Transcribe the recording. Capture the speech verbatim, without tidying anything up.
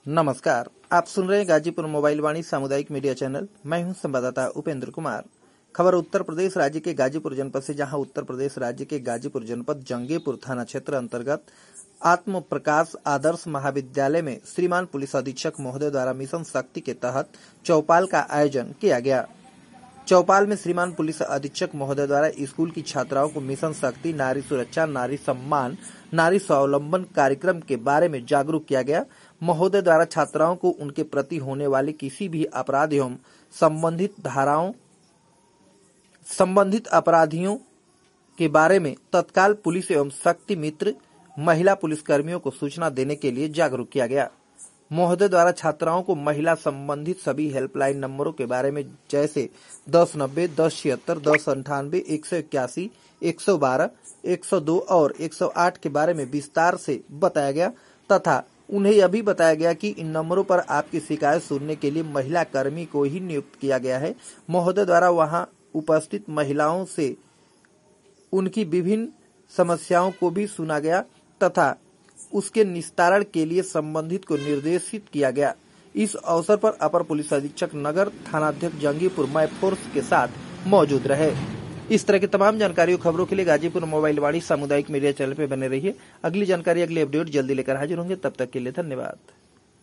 नमस्कार, आप सुन रहे हैं गाजीपुर मोबाइल वाणी सामुदायिक मीडिया चैनल। मैं हूं संवाददाता उपेंद्र कुमार। खबर उत्तर प्रदेश राज्य के गाजीपुर जनपद से, जहां उत्तर प्रदेश राज्य के गाजीपुर जनपद जंगीपुर थाना क्षेत्र अंतर्गत आत्म प्रकाश आदर्श महाविद्यालय में श्रीमान पुलिस अधीक्षक महोदय द्वारा मिशन शक्ति के तहत चौपाल का आयोजन किया गया। चौपाल में श्रीमान पुलिस अधीक्षक महोदय द्वारा स्कूल की छात्राओं को मिशन शक्ति, नारी सुरक्षा, नारी सम्मान, नारी स्वावलंबन कार्यक्रम के बारे में जागरूक किया गया। महोदय द्वारा छात्राओं को उनके प्रति होने वाले किसी भी अपराध एवं संबंधित धाराओं संबंधित अपराधियों के बारे में तत्काल पुलिस एवं शक्ति मित्र महिला पुलिसकर्मियों को सूचना देने के लिए जागरूक किया गया। महोदय द्वारा छात्राओं को महिला संबंधित सभी हेल्पलाइन नंबरों के बारे में, जैसे दस नब्बे, दस छिहत्तर, दस अंठानवे, एक सौ इक्यासी, एक सौ बारह, एक सौ दो और एक सौ आठ के बारे में विस्तार से बताया गया तथा उन्हें यह भी बताया गया कि इन नंबरों पर आपकी शिकायत सुनने के लिए महिला कर्मी को ही नियुक्त किया गया है। महोदय द्वारा वहां उपस्थित महिलाओं से उनकी विभिन्न समस्याओं को भी सुना गया तथा उसके निस्तारण के लिए संबंधित को निर्देशित किया गया। इस अवसर पर अपर पुलिस अधीक्षक नगर थानाध्यक्ष जंगीपुर मय फोर्स के साथ मौजूद रहे। इस तरह की तमाम जानकारी और खबरों के लिए गाजीपुर मोबाइल वाणी सामुदायिक मीडिया चैनल पर बने रहिए। अगली जानकारी, अगली अपडेट जल्दी लेकर हाजिर होंगे। तब तक के लिए धन्यवाद।